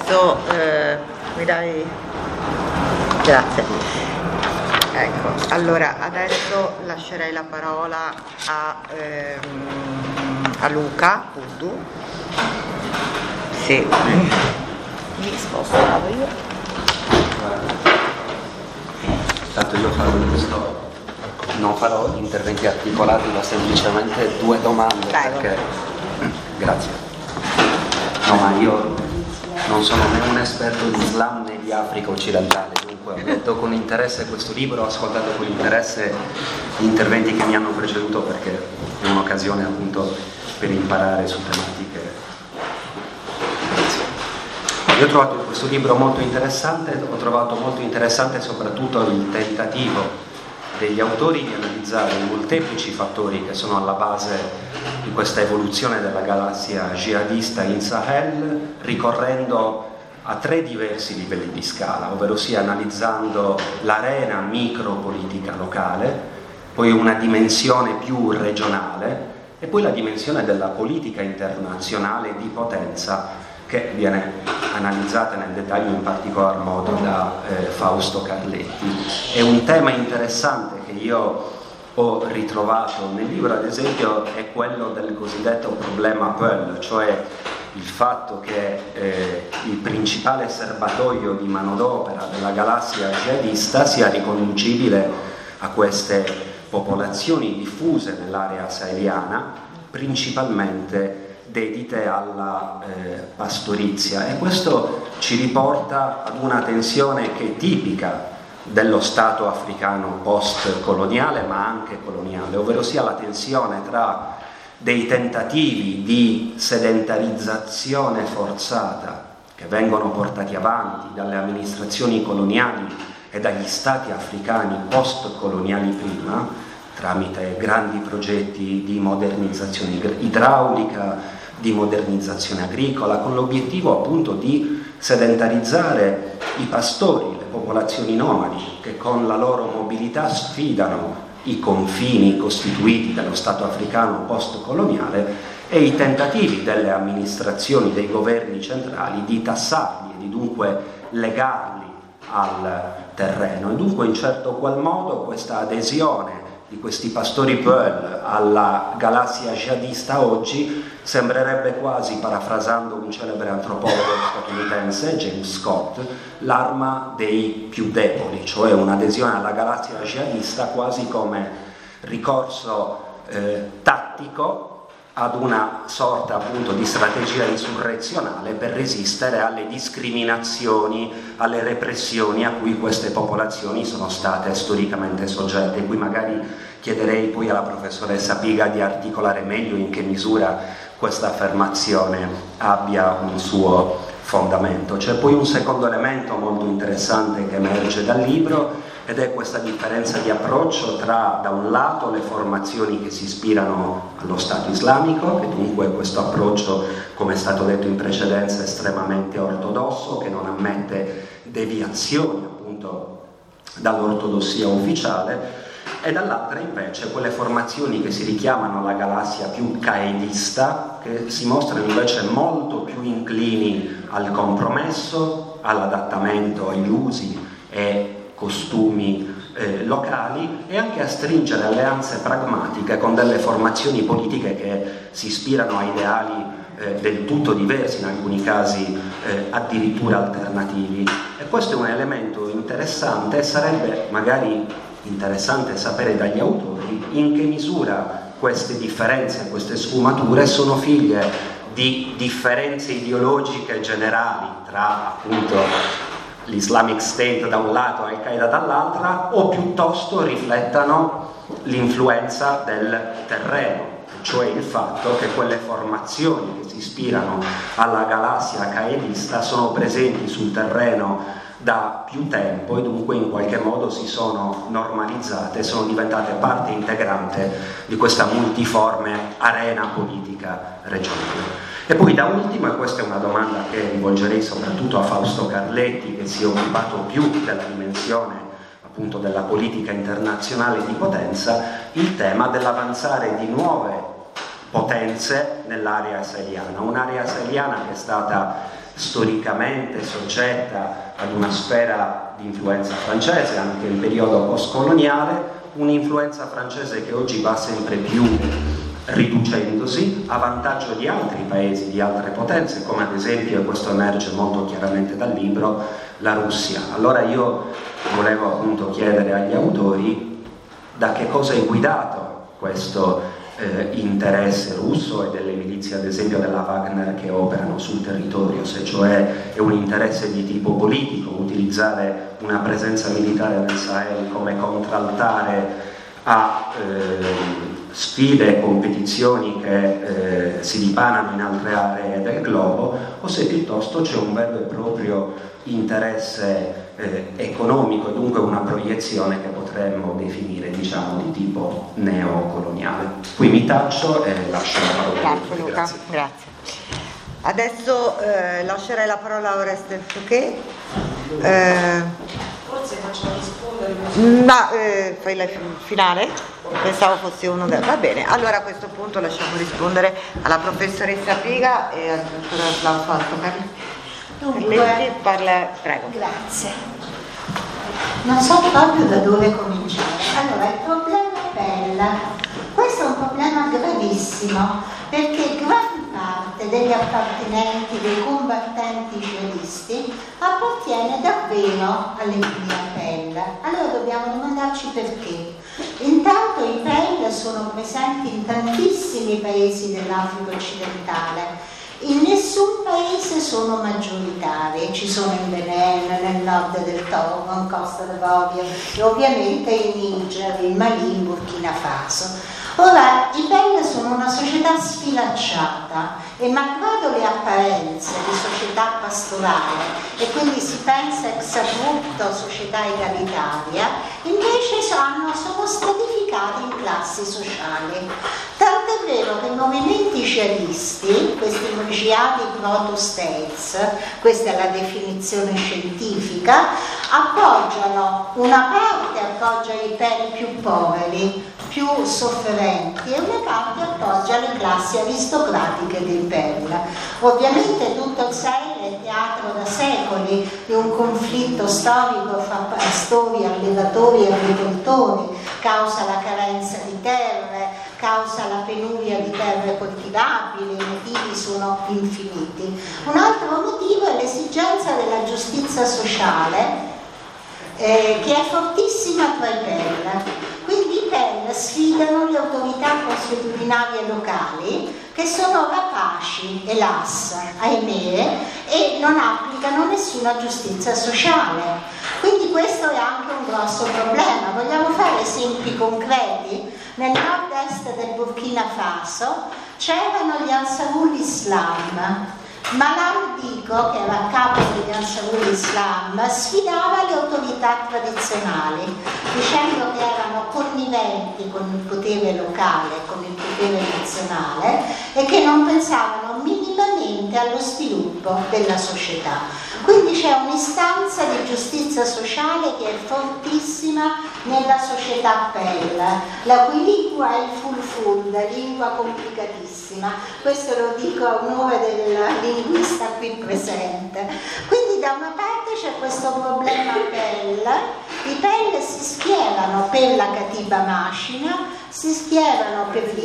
adesso mi dai... Grazie. Ecco, allora adesso lascerei la parola a Luca Puddu. Sì. Mi sposto io. Tanto io farò questo, non farò interventi articolati, ma semplicemente due domande. Perché... Grazie. No, ma io non sono né un esperto di Islam né di Africa occidentale, dunque ho letto con interesse questo libro, ho ascoltato con interesse gli interventi che mi hanno preceduto, perché è un'occasione appunto per imparare su tematiche. Io ho trovato questo libro molto interessante, ho trovato molto interessante soprattutto il tentativo degli autori di analizzare i molteplici fattori che sono alla base di questa evoluzione della galassia jihadista in Sahel, ricorrendo a tre diversi livelli di scala, ovvero sia analizzando l'arena micropolitica locale, poi una dimensione più regionale e poi la dimensione della politica internazionale di potenza, che viene analizzata nel dettaglio in particolar modo da Fausto Carletti. È un tema interessante che io ho ritrovato nel libro, ad esempio, è quello del cosiddetto problema Pearl, cioè il fatto che il principale serbatoio di manodopera della galassia jihadista sia riconducibile a queste popolazioni diffuse nell'area saheliana, principalmente dedite alla pastorizia, e questo ci riporta ad una tensione che è tipica dello Stato africano post-coloniale ma anche coloniale, ovvero sia la tensione tra dei tentativi di sedentarizzazione forzata che vengono portati avanti dalle amministrazioni coloniali e dagli Stati africani post-coloniali prima, tramite grandi progetti di modernizzazione idraulica, di modernizzazione agricola, con l'obiettivo appunto di sedentarizzare i pastori, le popolazioni nomadi, che con la loro mobilità sfidano i confini costituiti dallo Stato africano post-coloniale e i tentativi delle amministrazioni, dei governi centrali di tassarli e di dunque legarli al terreno. E dunque in certo qual modo questa adesione di questi pastori Pearl alla galassia jihadista oggi sembrerebbe quasi, parafrasando un celebre antropologo statunitense, James Scott, l'arma dei più deboli, cioè un'adesione alla galassia jihadista quasi come ricorso tattico ad una sorta appunto di strategia insurrezionale per resistere alle discriminazioni, alle repressioni a cui queste popolazioni sono state storicamente soggette. Qui magari chiederei poi alla professoressa Piga di articolare meglio in che misura questa affermazione abbia un suo fondamento. C'è poi un secondo elemento molto interessante che emerge dal libro, ed è questa differenza di approccio tra, da un lato, le formazioni che si ispirano allo Stato islamico, che dunque questo approccio, come è stato detto in precedenza, è estremamente ortodosso, che non ammette deviazioni appunto dall'ortodossia ufficiale, e dall'altra invece quelle formazioni che si richiamano alla galassia più qaedista, che si mostrano invece molto più inclini al compromesso, all'adattamento agli usi e costumi locali, e anche a stringere alleanze pragmatiche con delle formazioni politiche che si ispirano a ideali del tutto diversi, in alcuni casi addirittura alternativi. E questo è un elemento interessante, e sarebbe magari interessante sapere dagli autori in che misura queste differenze, queste sfumature sono figlie di differenze ideologiche generali tra appunto l'Islamic State da un lato e Al-Qaeda dall'altra, o piuttosto riflettano l'influenza del terreno, cioè il fatto che quelle formazioni che si ispirano alla galassia qaedista sono presenti sul terreno da più tempo e dunque in qualche modo si sono normalizzate, sono diventate parte integrante di questa multiforme arena politica regionale. E poi da ultimo, e questa è una domanda che rivolgerei soprattutto a Fausto Carletti, che si è occupato più della dimensione appunto della politica internazionale di potenza, il tema dell'avanzare di nuove potenze nell'area saheliana, un'area saheliana che è stata storicamente soggetta ad una sfera di influenza francese, anche il periodo postcoloniale, un'influenza francese che oggi va sempre più riducendosi a vantaggio di altri paesi, di altre potenze, come ad esempio, e questo emerge molto chiaramente dal libro, la Russia. Allora io volevo appunto chiedere agli autori da che cosa è guidato questo interesse russo e delle milizie, ad esempio della Wagner, che operano sul territorio, se cioè è un interesse di tipo politico, utilizzare una presenza militare nel Sahel come contraltare a sfide e competizioni che si dipanano in altre aree del globo, o se piuttosto c'è un vero e proprio interesse economico e dunque una proiezione che potremmo definire, diciamo, di tipo neocoloniale. Qui mi taccio e lascio la parola. Grazie Luca, grazie. Adesso lascerei la parola a Oreste Fouquet. Forse faccio rispondere. Ma fai la finale? Pensavo fosse uno va bene, allora a questo punto lasciamo rispondere alla professoressa Piga e al professor Slauso Altocari. Dunque, parla, prego. grazie. Non so proprio da dove cominciare. Allora, il problema Pell, questo è un problema gravissimo, perché gran parte degli appartenenti, dei combattenti jihadisti appartiene davvero all'etnia Pell. Allora dobbiamo domandarci perché. Intanto i Pell sono presenti in tantissimi paesi dell'Africa occidentale. In nessun paese sono maggioritari, ci sono in Benin, nel nord del Togo, in Costa d'Avorio e ovviamente in Niger, in Mali, in Burkina Faso. Ora, i Pell sono una società sfilacciata e malgrado le apparenze di società pastorale e quindi si pensa ex abrupto società egalitaria, invece sono stratificati in classi sociali. Tant'è vero che i movimenti jihadisti, questi jihadi proto-states, questa è la definizione scientifica, appoggiano, una parte appoggia i Pell più poveri, più sofferenti, e una parte appoggia le classi aristocratiche dei Pell. Ovviamente tutto il Sahel è teatro da secoli di un conflitto storico fra pastori, allevatori e agricoltori, causa la carenza di terre, causa la penuria di terre coltivabili, i motivi sono infiniti. Un altro motivo è l'esigenza della giustizia sociale, che è fortissima tra i Pell. Quindi i Pell sfidano le autorità consuetudinarie locali, che sono rapaci, elas, ahimè, e non applicano nessuna giustizia sociale. Quindi questo è anche un grosso problema. Vogliamo fare esempi concreti? Nel nord-est del Burkina Faso c'erano gli Ansarul Islam. Malam Dicko, che era a capo degli Ansarul Islam, sfidava le autorità tradizionali, dicendo che erano conniventi con il potere locale, con il potere nazionale, e che non pensavano minimamente allo sviluppo della società. Quindi c'è un'istanza di giustizia sociale che è fortissima nella società Pell, la cui lingua è il Fulfulde, lingua complicatissima. Questo lo dico a onore del linguista qui presente. Quindi da una parte c'è questo problema Pell, i Pell si schierano per la Katiba Mashina, si schierano per gli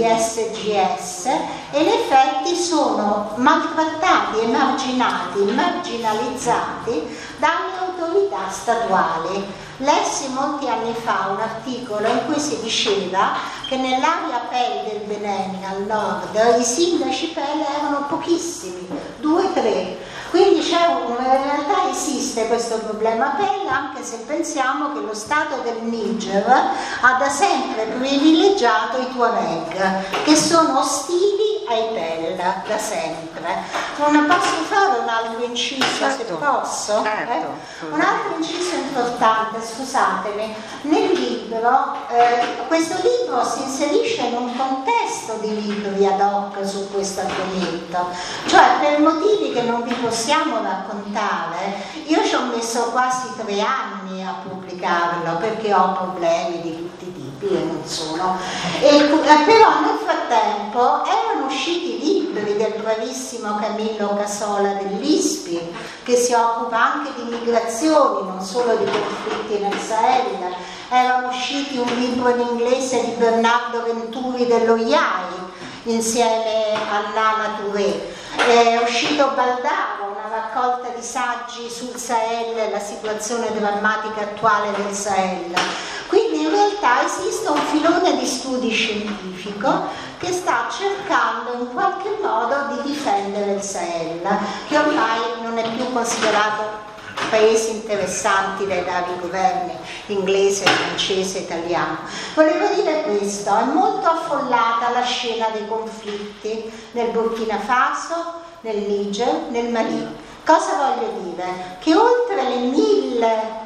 SGS e in effetti sono maltrattati, emarginati, marginalizzati dalle autorità statuali. Lessi molti anni fa un articolo in cui si diceva che nell'area Pell del Benin al nord i sindaci Pell erano pochissimi, 2-3. Quindi in realtà esiste questo problema Pell, anche se pensiamo che lo Stato del Niger ha da sempre privilegiato i Tuareg, che sono ostili ai Pell da sempre. Non posso fare un altro inciso, certo, se posso? Certo. Un altro inciso importante, scusatemi, nel libro, questo libro si inserisce in un contesto di libri ad hoc su questo argomento, cioè per motivi che non vi possiamo raccontare. Io ci ho messo quasi 3 anni a pubblicarlo perché ho problemi di tutti i tipi e non solo, però nel frattempo erano usciti libri libri del bravissimo Camillo Casola dell'ISPI, che si occupa anche di migrazioni, non solo di conflitti nel Sahel. Erano usciti un libro in inglese di Bernardo Venturi dello IAI insieme a Nana Touré. È uscito Baldaro, una raccolta di saggi sul Sahel e la situazione drammatica attuale del Sahel. Quindi in realtà esiste un filone di studi scientifico che sta cercando in qualche modo di difendere il Sahel, che ormai non è più considerato paesi interessanti dai vari governi inglese, francese, italiano. Volevo dire questo: è molto affollata la scena dei conflitti nel Burkina Faso, nel Niger, nel Mali. Cosa voglio dire? Che oltre le 1000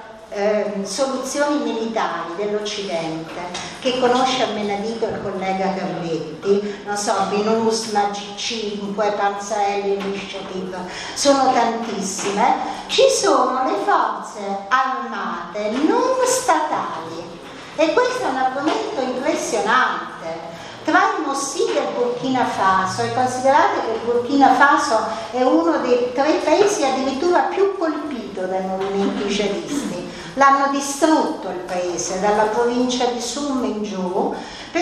soluzioni militari dell'Occidente, che conosce a menadito il collega Carletti, non so, Binus, Magic 5, Panzerelli Initiative, sono tantissime, ci sono le forze armate non statali, e questo è un argomento impressionante. Tra i Mossi del Burkina Faso, e considerate che il Burkina Faso è uno dei 3 paesi addirittura più colpito dai movimenti jihadisti, l'hanno distrutto il paese, dalla provincia di Soum in giù.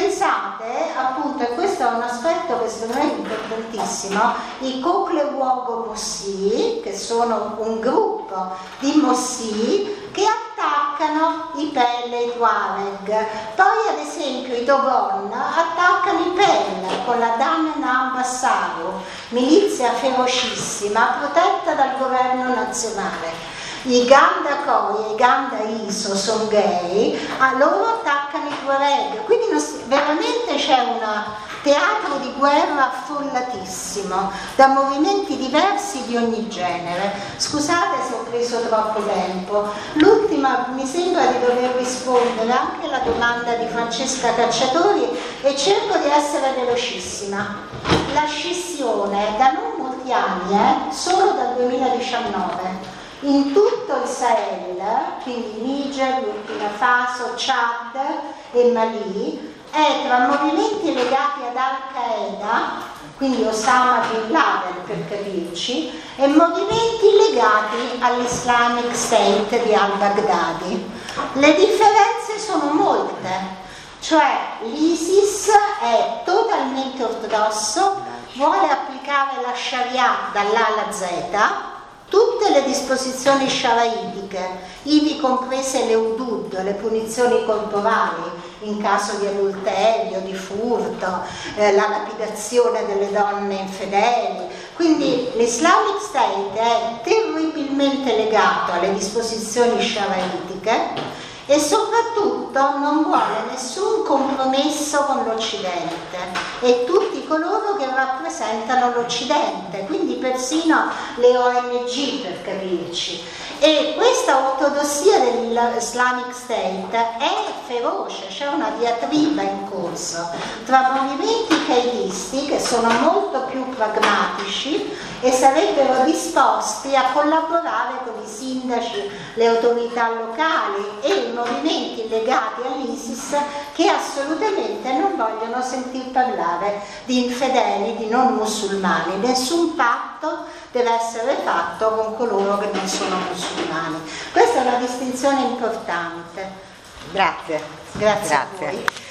Pensate appunto, e questo è un aspetto che secondo me è importantissimo, i Kokle-Wogo Mossi, che sono un gruppo di Mossi che attaccano i Pel e i Tuareg. Poi ad esempio i Dogon attaccano i Pel con la Danna Ambassaru, milizia ferocissima protetta dal governo nazionale. I Ganda Koi e i Ganda Iso sono gay, a loro attaccano i Tuareg, quindi veramente c'è un teatro di guerra affollatissimo da movimenti diversi di ogni genere. Scusate se ho preso troppo tempo. L'ultima, mi sembra di dover rispondere anche alla domanda di Francesca Cacciatori, e cerco di essere velocissima. La scissione da non molti anni, solo dal 2019, in tutto il Sahel, quindi Niger, Burkina Faso, Chad e Mali, è tra movimenti legati ad Al-Qaeda, quindi Osama Bin Laden per capirci, e movimenti legati all'Islamic State di al-Baghdadi. Le differenze sono molte, cioè l'ISIS è totalmente ortodosso, vuole applicare la Sharia dall'A alla Z, tutte le disposizioni sharaitiche, ivi comprese le hudud, le punizioni corporali in caso di adulterio, di furto, la lapidazione delle donne infedeli. Quindi l'Islamic State è terribilmente legato alle disposizioni sharaitiche e soprattutto non vuole nessun compromesso con l'Occidente e tutti coloro che rappresentano l'Occidente, quindi persino le ONG per capirci. E questa ortodossia dell'Islamic State è feroce, c'è una diatriba in corso tra movimenti qaedisti che sono molto più pragmatici e sarebbero disposti a collaborare con i sindaci, le autorità locali, e i movimenti legati all'ISIS che assolutamente non vogliono sentir parlare di infedeli, di non musulmani. Nessun patto deve essere fatto con coloro che non sono musulmani. Questa è una distinzione importante. Grazie. Grazie. A voi.